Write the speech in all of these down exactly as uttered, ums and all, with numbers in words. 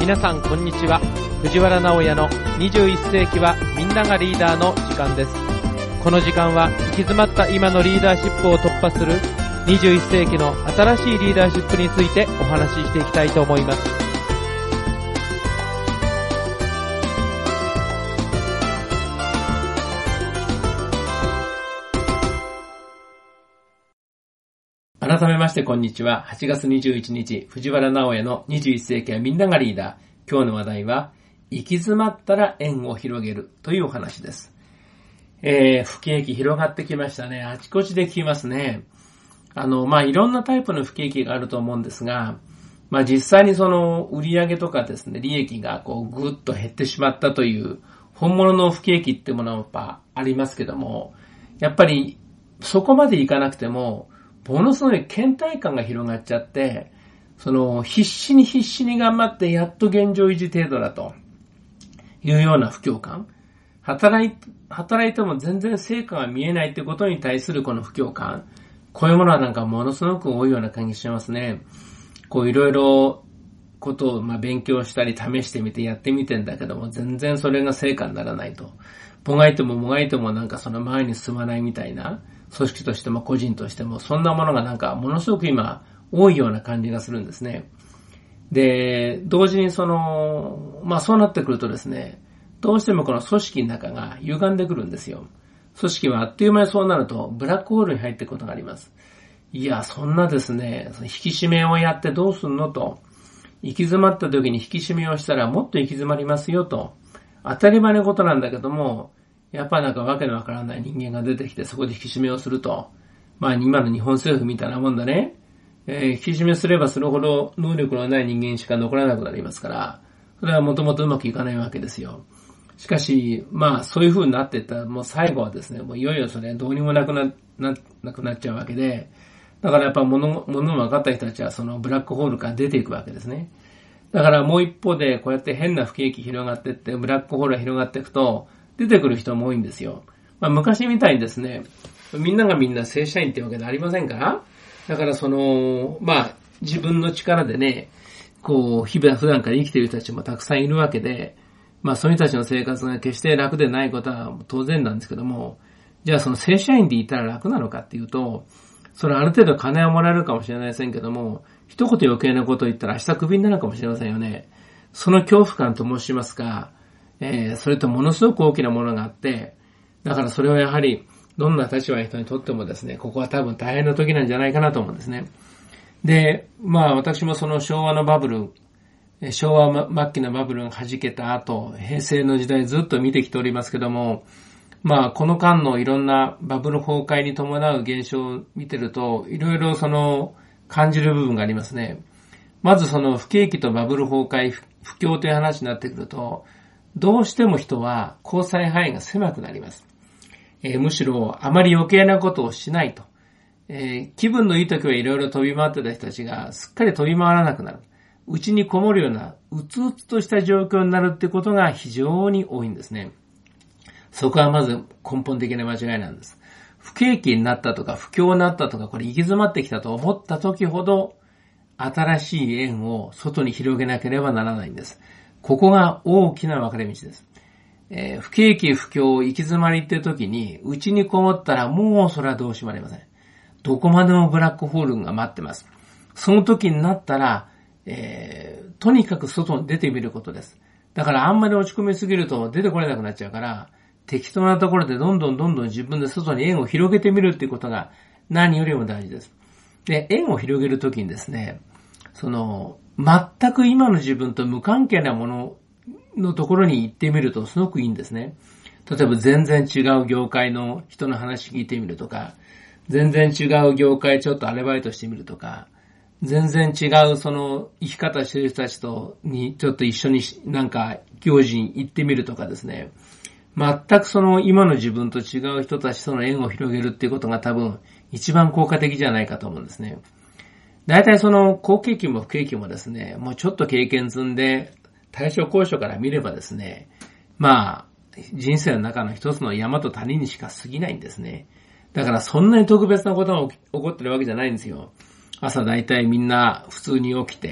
皆さんこんにちは。藤原直也のにじゅういっ世紀はみんながリーダーの時間です。この時間は行き詰まった今のリーダーシップを突破するにじゅういっ世紀の新しいリーダーシップについてお話ししていきたいと思います。改めましてこんにちは。はちがつにじゅういちにち、藤原直也のにじゅういっ世紀はみんながリーダー。今日の話題は、行き詰まったら縁を広げるというお話です。えー、不景気広がってきましたね。あちこちで聞きますね。あの、まあ、いろんなタイプの不景気があると思うんですが、まあ、実際にその売上とかですね、利益がこうぐっと減ってしまったという本物の不景気ってものはやっぱありますけども、やっぱりそこまでいかなくても、ものすごい倦怠感が広がっちゃって、その必死に必死に頑張ってやっと現状維持程度だというような不況感。働い、働いても全然成果が見えないってことに対するこの不況感。こういうものはなんかものすごく多いような感じしますね。こういろいろことをまあ勉強したり試してみてやってみてんだけども、全然それが成果にならないと。もがいてももがいてもなんかその前に進まないみたいな。組織としても個人としてもそんなものがなんかものすごく今多いような感じがするんですね。で、同時にその、まあそうなってくるとですね、どうしてもこの組織の中が歪んでくるんですよ。組織はあっという間にそうなるとブラックホールに入っていくことがあります。いや、そんなですね、引き締めをやってどうすんのと、行き詰まった時に引き締めをしたらもっと行き詰まりますよと、当たり前のことなんだけども、やっぱなんかわけのわからない人間が出てきてそこで引き締めをすると。まあ今の日本政府みたいなもんだね。えー、引き締めすればするほど能力のない人間しか残らなくなりますから、それはもともとうまくいかないわけですよ。しかし、まあそういう風になっていったらもう最後はですね、もういよいよそれどうにもなくな、な、なくなっちゃうわけで、だからやっぱ物、物の分かった人たちはそのブラックホールから出ていくわけですね。だからもう一方でこうやって変な不景気広がっていって、ブラックホールが広がっていくと、出てくる人も多いんですよ。まあ昔みたいにですね、みんながみんな正社員ってわけでありませんから、だからその、まあ自分の力でね、こう、日々普段から生きている人たちもたくさんいるわけで、まあその人たちの生活が決して楽でないことは当然なんですけども、じゃあその正社員でいたら楽なのかっていうと、それある程度金はもらえるかもしれませんけども、一言余計なことを言ったら明日クビになるかもしれませんよね。その恐怖感と申しますか、えー、それとものすごく大きなものがあって、だからそれはやはり、どんな立場の人にとってもですね、ここは多分大変な時なんじゃないかなと思うんですね。で、まあ私もその昭和のバブル、昭和末期のバブルが弾けた後、平成の時代ずっと見てきておりますけども、まあこの間のいろんなバブル崩壊に伴う現象を見てると、いろいろその感じる部分がありますね。まずその不景気とバブル崩壊、不況という話になってくると、どうしても人は交際範囲が狭くなります。えー、むしろあまり余計なことをしないと。えー、気分のいい時はいろいろ飛び回ってた人たちがすっかり飛び回らなくなる。うちにこもるようなうつうつとした状況になるってことが非常に多いんですね。そこはまず根本的な間違いなんです。不景気になったとか不況になったとかこれ行き詰まってきたと思った時ほど新しい縁を外に広げなければならないんです。ここが大きな分かれ道です。えー、不景気不況行き詰まりって時に、うちにこもったらもうそれはどうしようもありません。どこまでもブラックホールが待ってます。その時になったら、えー、とにかく外に出てみることです。だからあんまり落ち込みすぎると出てこれなくなっちゃうから、適当なところでどんどんどんどん自分で外に縁を広げてみるっていうことが何よりも大事です。で、縁を広げる時にですね、その、全く今の自分と無関係なもののところに行ってみるとすごくいいんですね。例えば全然違う業界の人の話聞いてみるとか、全然違う業界ちょっとアルバイトしてみるとか、全然違うその生き方してる人たちとにちょっと一緒になんか行事に行ってみるとかですね。全くその今の自分と違う人たちとの縁を広げるっていうことが多分一番効果的じゃないかと思うんですね。大体その好景気も不景気もですね、もうちょっと経験積んで対処高所から見ればですね、まあ人生の中の一つの山と谷にしか過ぎないんですね。だからそんなに特別なことが起こってるわけじゃないんですよ。朝大体みんな普通に起きて、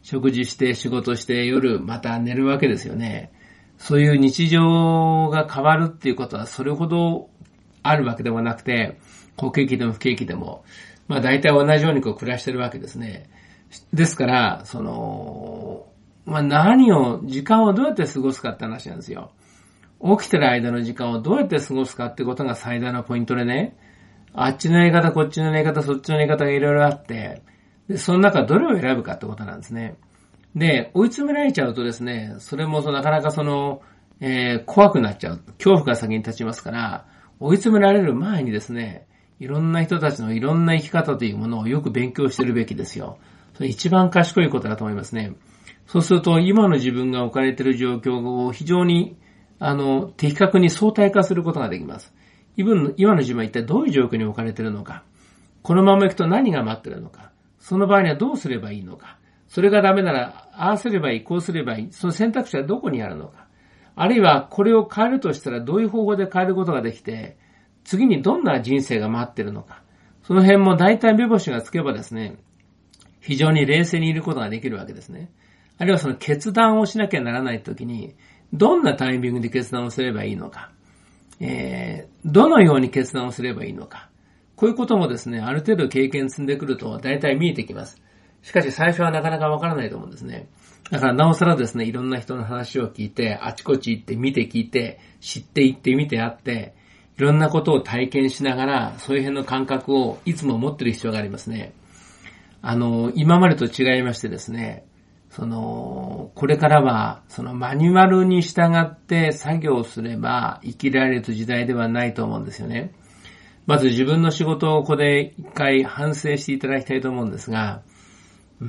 食事して仕事して夜また寝るわけですよね。そういう日常が変わるっていうことはそれほどあるわけでもなくて、好景気でも不景気でも、まあ大体同じようにこう暮らしてるわけですね。ですから、その、まあ何を、時間をどうやって過ごすかって話なんですよ。起きてる間の時間をどうやって過ごすかってことが最大のポイントでね、あっちのやり方、こっちのやり方、そっちのやり方がいろいろあって、で、その中どれを選ぶかってことなんですね。で、追い詰められちゃうとですね、それもそのなかなかその、えー、怖くなっちゃう。恐怖が先に立ちますから、追い詰められる前にですね、いろんな人たちのいろんな生き方というものをよく勉強してるべきですよ。それ一番賢いことだと思いますね。そうすると、今の自分が置かれている状況を非常に、あの、的確に相対化することができます。今の自分は一体どういう状況に置かれているのか。このまま行くと何が待っているのか。その場合にはどうすればいいのか。それがダメなら、ああすればいい、こうすればいい。その選択肢はどこにあるのか。あるいは、これを変えるとしたらどういう方法で変えることができて、次にどんな人生が待っているのか。その辺も大体目星がつけばですね、非常に冷静にいることができるわけですね。あるいはその決断をしなきゃならないときに、どんなタイミングで決断をすればいいのか。えー、どのように決断をすればいいのか。こういうこともですね、ある程度経験積んでくると大体見えてきます。しかし最初はなかなかわからないと思うんですね。だからなおさらですね、いろんな人の話を聞いて、あちこち行って見て聞いて、知っていって見てあって、いろんなことを体験しながら、そういう辺の感覚をいつも持っている必要がありますね。あの、今までと違いましてですね、その、これからは、そのマニュアルに従って作業すれば生きられる時代ではないと思うんですよね。まず自分の仕事をここで一回反省していただきたいと思うんですが、うん、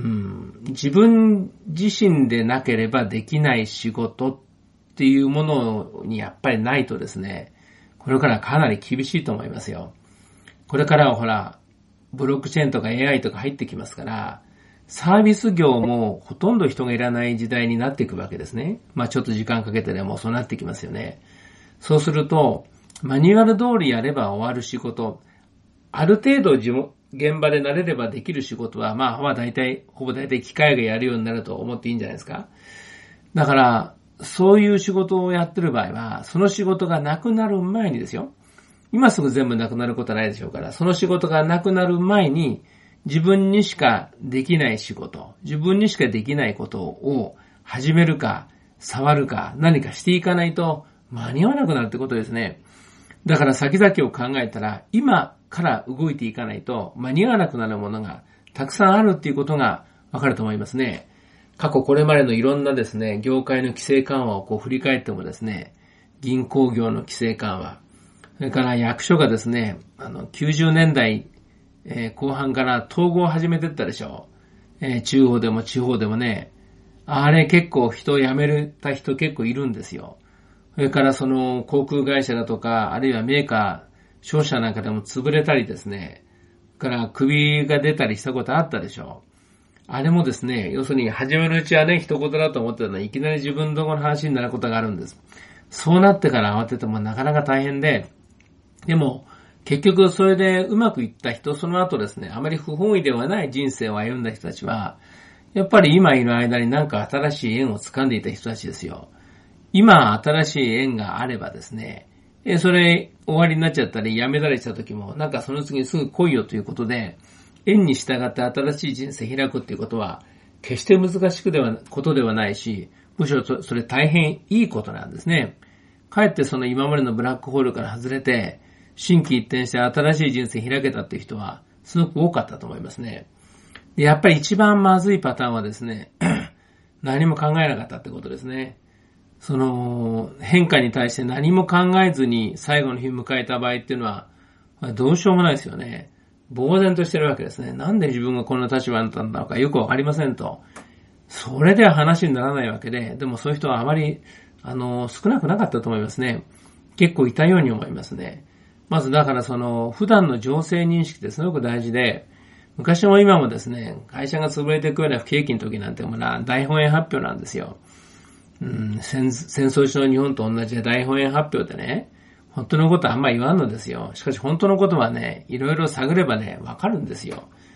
自分自身でなければできない仕事っていうものにやっぱりないとですね、これからかなり厳しいと思いますよ。これからはほら、ブロックチェーンとか エーアイ とか入ってきますから、サービス業もほとんど人がいらない時代になっていくわけですね。まあちょっと時間かけてでもそうなってきますよね。そうすると、マニュアル通りやれば終わる仕事、ある程度現場で慣れればできる仕事は、まあ、まあ大体、ほぼ大体機械がやるようになると思っていいんじゃないですか。だから、そういう仕事をやってる場合は、その仕事がなくなる前にですよ。今すぐ全部なくなることはないでしょうから、その仕事がなくなる前に、自分にしかできない仕事、自分にしかできないことを始めるか、触るか、何かしていかないと間に合わなくなるってことですね。だから先々を考えたら、今から動いていかないと間に合わなくなるものがたくさんあるっていうことがわかると思いますね。過去これまでのいろんなですね、業界の規制緩和をこう振り返ってもですね、銀行業の規制緩和、それから役所がですね、あの、きゅうじゅうねんだい、えー、後半から統合を始めてったでしょう。えー、中央でも地方でもね、あれ結構人を辞めた人結構いるんですよ。それからその航空会社だとか、あるいはメーカー、商社なんかでも潰れたりですね、それから首が出たりしたことあったでしょう。あれもですね、要するに始めるうちはね、一言だと思ってたのに、いきなり自分どこの話になることがあるんです。そうなってから慌ててもなかなか大変で、でも、結局それでうまくいった人、その後ですね、あまり不本意ではない人生を歩んだ人たちは、やっぱり今いる間になんか新しい縁を掴んでいた人たちですよ。今新しい縁があればですね、それ終わりになっちゃったり辞めたりした時も、なんかその次にすぐ来いよということで、縁に従って新しい人生開くっていうことは、決して難しくでは、ことではないし、むしろそれ大変いいことなんですね。かえってその今までのブラックホールから外れて、心機一転して新しい人生開けたっていう人は、すごく多かったと思いますね。でやっぱり一番まずいパターンはですね、何も考えなかったってことですね。その、変化に対して何も考えずに最後の日を迎えた場合っていうのは、どうしようもないですよね。呆然としてるわけですね。なんで自分がこんな立場になったのかよくわかりませんと。それでは話にならないわけで、でもそういう人はあまり、あの、少なくなかったと思いますね。結構いたように思いますね。まずだからその、普段の情勢認識ってすごく大事で、昔も今もですね、会社が潰れていくような不景気の時なんてもな、大本営発表なんですよ。うん、戦, 戦争中の日本と同じで大本営発表でね、本当のことはあんま言わんのですよ。しかし本当のことはね、いろいろ探ればね、わかるんですよ。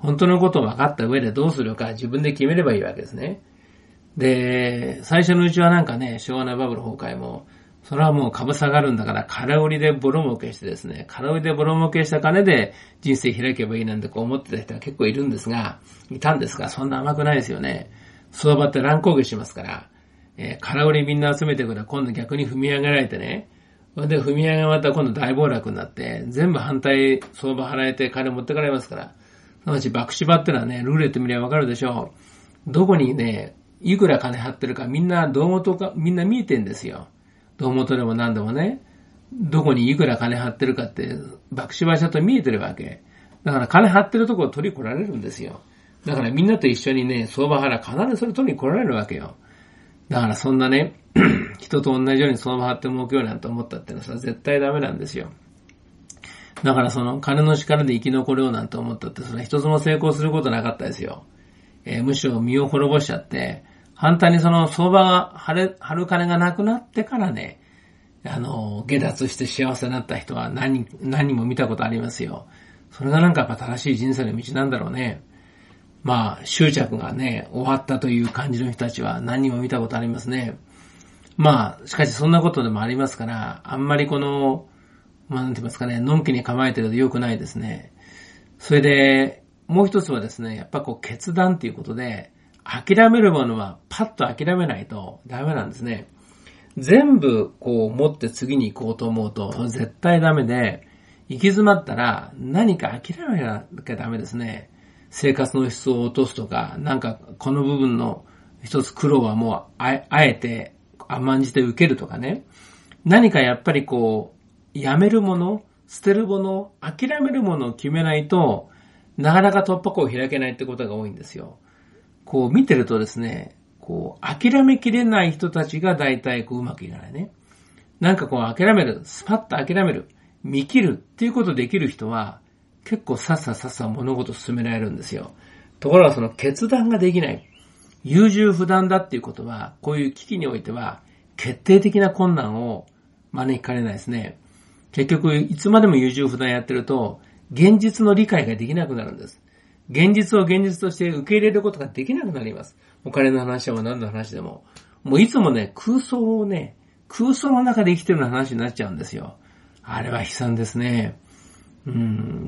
本当のことを分かった上でどうするか自分で決めればいいわけですね。で、最初のうちはなんかね、昭和のバブル崩壊も、それはもう株下がるんだから空売りでボロ儲けしてですね、空売りでボロ儲けした金で人生開けばいいなんてこう思ってた人は結構いるんですが、いたんですが、そんな甘くないですよね。相場って乱高下しますから、えー、空売りみんな集めてくれば今度逆に踏み上げられてね、で、踏み上げまた今度大暴落になって、全部反対相場払えて金持ってかれますから、そのうち爆芝ってのはね、ルーレット見ればわかるでしょう。どこにね、いくら金張ってるかみんな胴元か、みんな見えてんですよ。胴元でも何でもね、どこにいくら金張ってるかって、爆芝ちゃんと見えてるわけ。だから金張ってるところを取り来られるんですよ。だからみんなと一緒にね、相場払必ずそれ取りに来られるわけよ。だからそんなね、人と同じように相場張って儲けようなんて思ったってのはさ、絶対ダメなんですよ。だからその金の力で生き残ろうなんて思ったって、それ一つも成功することなかったですよ。えー、むしろ身を滅ぼしちゃって、反対にその相場が張れ、張る金がなくなってからね、あの、下脱して幸せになった人は何、何人も見たことありますよ。それがなんかやっぱ正しい人生の道なんだろうね。まあ、執着がね、終わったという感じの人たちは何人も見たことありますね。まあ、しかしそんなことでもありますから、あんまりこの、まあなんて言いますかね、のんきに構えてると良くないですね。それで、もう一つはですね、やっぱこう決断ということで、諦めるものはパッと諦めないとダメなんですね。全部こう持って次に行こうと思うと絶対ダメで、行き詰まったら何か諦めなきゃダメですね。生活の質を落とすとか、なんかこの部分の一つ苦労はもうあえて甘んじて受けるとかね。何かやっぱりこう、やめるもの、捨てるもの、諦めるものを決めないと、なかなか突破口を開けないってことが多いんですよ。こう見てるとですね、こう諦めきれない人たちが大体こううまくいかないね。なんかこう諦める、スパッと諦める、見切るっていうことできる人は結構さっささっさ物事を進められるんですよ。ところがその決断ができない。優柔不断だっていうことは、こういう危機においては決定的な困難を招きかねないですね。結局いつまでも優柔不断やってると現実の理解ができなくなるんです。現実を現実として受け入れることができなくなります。お金の話でも何の話でも。もういつもね、空想をね、空想の中で生きてるような話になっちゃうんですよ。あれは悲惨ですね。うん、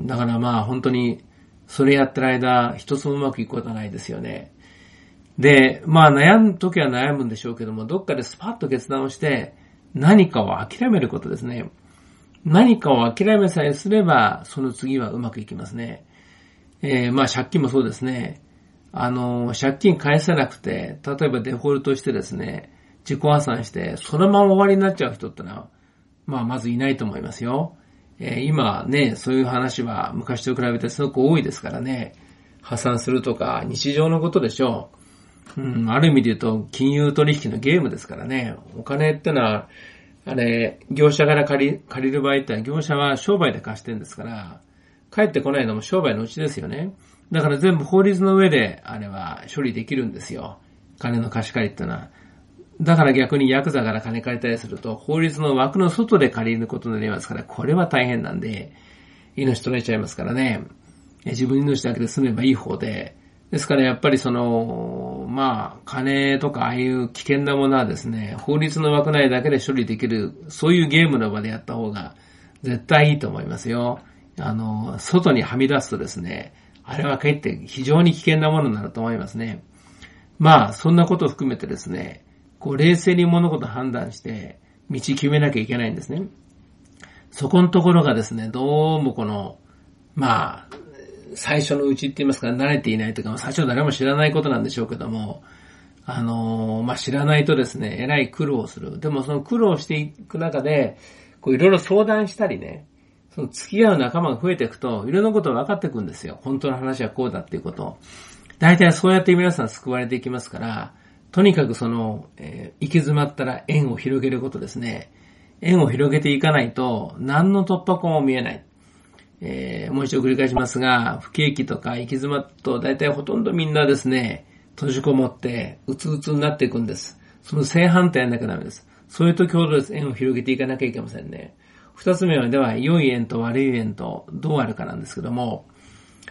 だからまあ本当に、それやってる間、一つもうまくいくことはないですよね。で、まあ悩むときは悩むんでしょうけども、どっかでスパッと決断をして、何かを諦めることですね。何かを諦めさえすれば、その次はうまくいきますね。えー、まあ借金もそうですね。あの、借金返せなくて、例えばデフォルトしてですね、自己破産して、そのまま終わりになっちゃう人ってのは、まあまずいないと思いますよ。えー、今ね、そういう話は昔と比べてすごく多いですからね。破産するとか日常のことでしょう。うん、ある意味で言うと金融取引のゲームですからね。お金ってのは、あれ、業者から借り、借りる場合ってのは業者は商売で貸してるんですから、帰ってこないのも商売のうちですよね。だから全部法律の上で、あれは処理できるんですよ。金の貸し借りってのは。だから逆にヤクザから金借りたりすると、法律の枠の外で借りることになりますから、これは大変なんで、命取られちゃいますからね。自分の命だけで済めばいい方で。ですからやっぱりその、まあ、金とかああいう危険なものはですね、法律の枠内だけで処理できる、そういうゲームの場でやった方が絶対いいと思いますよ。あの、外にはみ出すとですね、あれはかえって非常に危険なものになると思いますね。まあ、そんなことを含めてですね、こう冷静に物事を判断して道決めなきゃいけないんですね。そこのところがですね、どうもこの、まあ、最初のうちって言いますか、慣れていないというか、最初誰も知らないことなんでしょうけども、あの、まあ知らないとですね、えらい苦労する。でもその苦労していく中で、こういろいろ相談したりね、その付き合う仲間が増えていくと、いろんなことが分かっていくんですよ。本当の話はこうだっていうことを。大体そうやって皆さん救われていきますから、とにかくその、えー、行き詰まったら縁を広げることですね。縁を広げていかないと、何の突破口も見えない。えー、もう一度繰り返しますが、不景気とか行き詰まると、大体ほとんどみんなですね、閉じこもって、うつうつになっていくんです。その正反対やんなきゃダメです。そういう時ほどです。縁を広げていかなきゃいけませんね。二つ目は、では、良い縁と悪い縁とどうあるかなんですけども、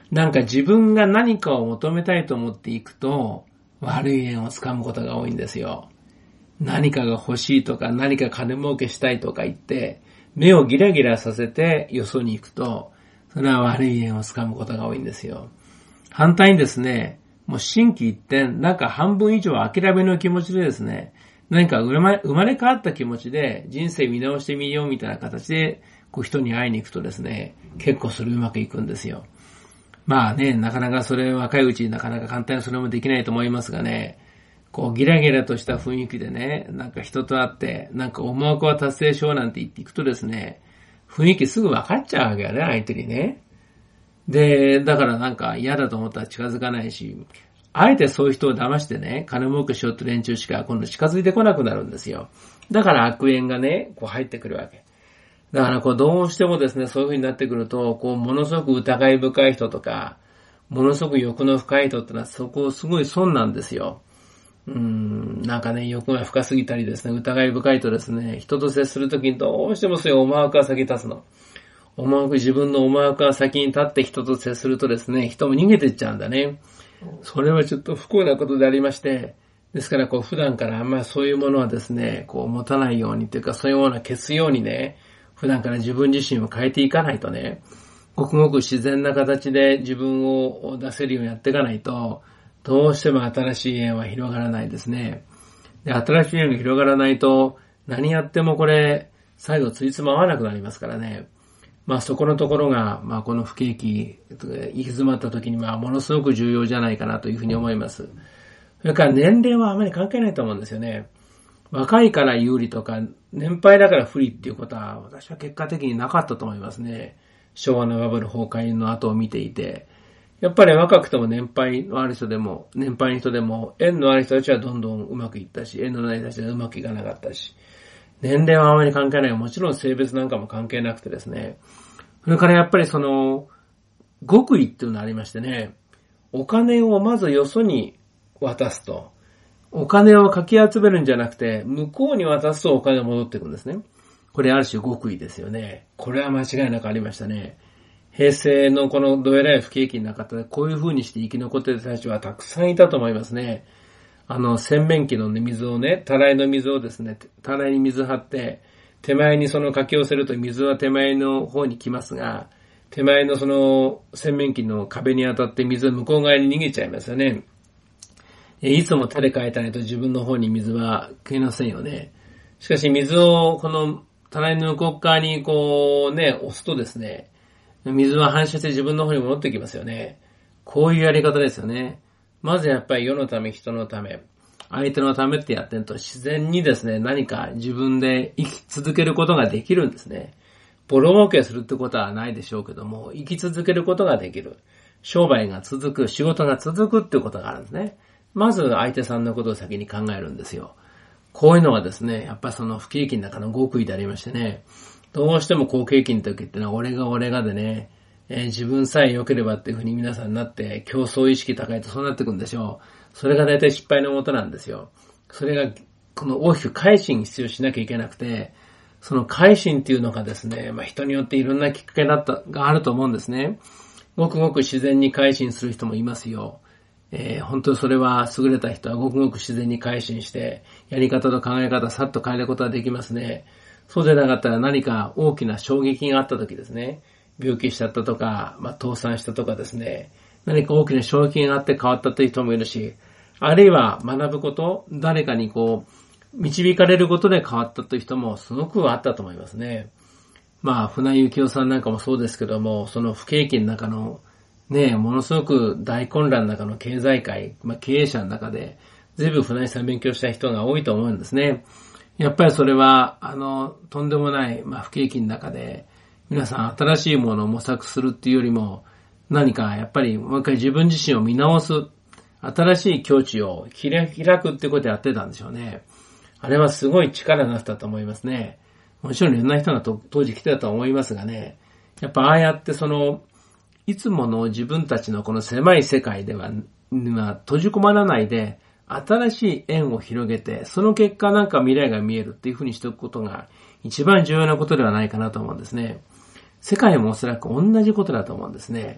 なんか自分が何かを求めたいと思っていくと、悪い縁をつかむことが多いんですよ。何かが欲しいとか、何か金儲けしたいとか言って、目をギラギラさせてよそに行くと、それは悪い縁をつかむことが多いんですよ。反対にですね、もう心機一転、なんか半分以上諦めの気持ちでですね、何か生まれ変わった気持ちで人生見直してみようみたいな形で、こう人に会いに行くとですね、結構それうまくいくんですよ。まあね、なかなかそれ若いうちになかなか簡単にそれもできないと思いますがね、こうギラギラとした雰囲気でね、なんか人と会って、なんか思惑は達成しようなんて言っていくとですね、雰囲気すぐ分かっちゃうわけよね、相手にね。で、だからなんか嫌だと思ったら近づかないし、あえてそういう人を騙してね、金儲けしようって連中しか今度近づいてこなくなるんですよ。だから悪縁がね、こう入ってくるわけ。だからこうどうしてもですね、そういう風になってくると、こうものすごく疑い深い人とか、ものすごく欲の深い人ってのはそこすごい損なんですよ。うーん、なんかね、欲が深すぎたりですね、疑い深いとですね、人と接するときにどうしてもそういう思惑が先に立つの。思惑、自分の思惑が先に立って人と接するとですね、人も逃げていっちゃうんだね。それはちょっと不幸なことでありまして、ですからこう普段からあんまりそういうものはですね、こう持たないようにというか、そういうものは消すようにね、普段から自分自身を変えていかないとね、ごくごく自然な形で自分を出せるようにやっていかないと、どうしても新しい縁は広がらないですね。で、新しい縁が広がらないと、何やってもこれ、最後ついつま合わなくなりますからね。まあそこのところが、まあこの不景気、行き詰まった時にまあものすごく重要じゃないかなというふうに思います。それから年齢はあまり関係ないと思うんですよね。若いから有利とか、年配だから不利っていうことは、私は結果的になかったと思いますね。昭和のバブル崩壊の後を見ていて。やっぱり若くても年配のある人でも、年配の人でも、縁のある人たちはどんどんうまくいったし、縁のない人たちはうまくいかなかったし。年齢はあまり関係ない。もちろん性別なんかも関係なくてですね。それからやっぱりその、極意っていうのがありましてね、お金をまずよそに渡すと。お金をかき集めるんじゃなくて、向こうに渡すとお金が戻ってくるんですね。これある種極意ですよね。これは間違いなくありましたね。平成のこのどえらい不景気の中で、こういう風にして生き残っている人たちはたくさんいたと思いますね。あの、洗面器の、ね、水をね、たらいの水をですね、たらいに水張って、手前にそのかき寄せると水は手前の方に来ますが、手前のその洗面器の壁に当たって水は向こう側に逃げちゃいますよね。いつも手で変えたいと自分の方に水は食えませんよね。しかし水をこのたらいの向こう側にこうね、押すとですね、水は反射して自分の方に戻ってきますよね。こういうやり方ですよね。まずやっぱり世のため、人のため、相手のためってやってると自然にですね、何か自分で生き続けることができるんですね。ボロ儲けするってことはないでしょうけども、生き続けることができる。商売が続く、仕事が続くっていうことがあるんですね。まず相手さんのことを先に考えるんですよ。こういうのはですね、やっぱりその不景気の中の極意でありましてね、どうしても好景気の時ってのは俺が俺がでね、えー、自分さえ良ければっていうふうに皆さんになって競争意識高いとそうなってくるんでしょう。それが大体失敗のもとなんですよ。それがこの大きく改心必要しなきゃいけなくて、その改心っていうのがですね、まあ人によっていろんなきっかけだったがあると思うんですね。ごくごく自然に改心する人もいますよ。えー、本当にそれは優れた人はごくごく自然に改心してやり方と考え方さっと変えることができますね。そうでなかったら何か大きな衝撃があった時ですね、病気しちゃったとか、まあ、倒産したとかですね、何か大きな衝撃があって変わったという人もいるし、あるいは学ぶこと、誰かにこう導かれることで変わったという人もすごくあったと思いますね。まあ船井幸雄さんなんかもそうですけども、その不景気の中のね、ものすごく大混乱の中の経済界、まあ経営者の中で随分船井さん勉強した人が多いと思うんですね。やっぱりそれは、あの、とんでもない、まあ、不景気の中で、皆さん新しいものを模索するっていうよりも、何かやっぱりもう一回自分自身を見直す、新しい境地を開くっていうことをやってたんでしょうね。あれはすごい力になったと思いますね。もちろんいろんな人が当時来てたと思いますがね、やっぱああやってその、いつもの自分たちのこの狭い世界では、まあ、閉じ込まらないで、新しい縁を広げて、その結果なんか未来が見えるっていうふうにしておくことが一番重要なことではないかなと思うんですね。世界もおそらく同じことだと思うんですね。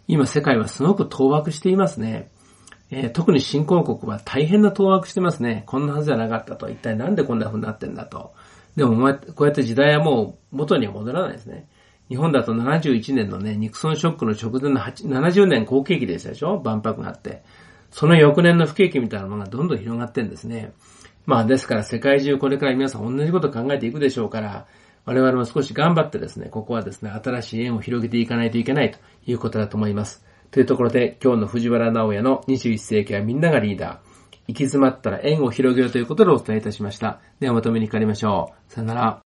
今世界はすごく当惑していますね。えー、特に新興国は大変な当惑してますね。こんなはずじゃなかったと。一体なんでこんな風になってんだと。でもこうやって時代はもう元には戻らないですね。日本だとななじゅういちねんのね、ニクソンショックの直前のななじゅうねん好景気でしたでしょ？万博があって。その翌年の不景気みたいなものがどんどん広がってんですね。まあですから世界中これから皆さん同じことを考えていくでしょうから、我々も少し頑張ってですね、ここはですね、新しい縁を広げていかないといけないということだと思います。というところで、今日の藤原直也のにじゅういっ世紀はみんながリーダー。行き詰まったら縁を広げるということでお伝えいたしました。ではまとめにかかりましょう。さよなら。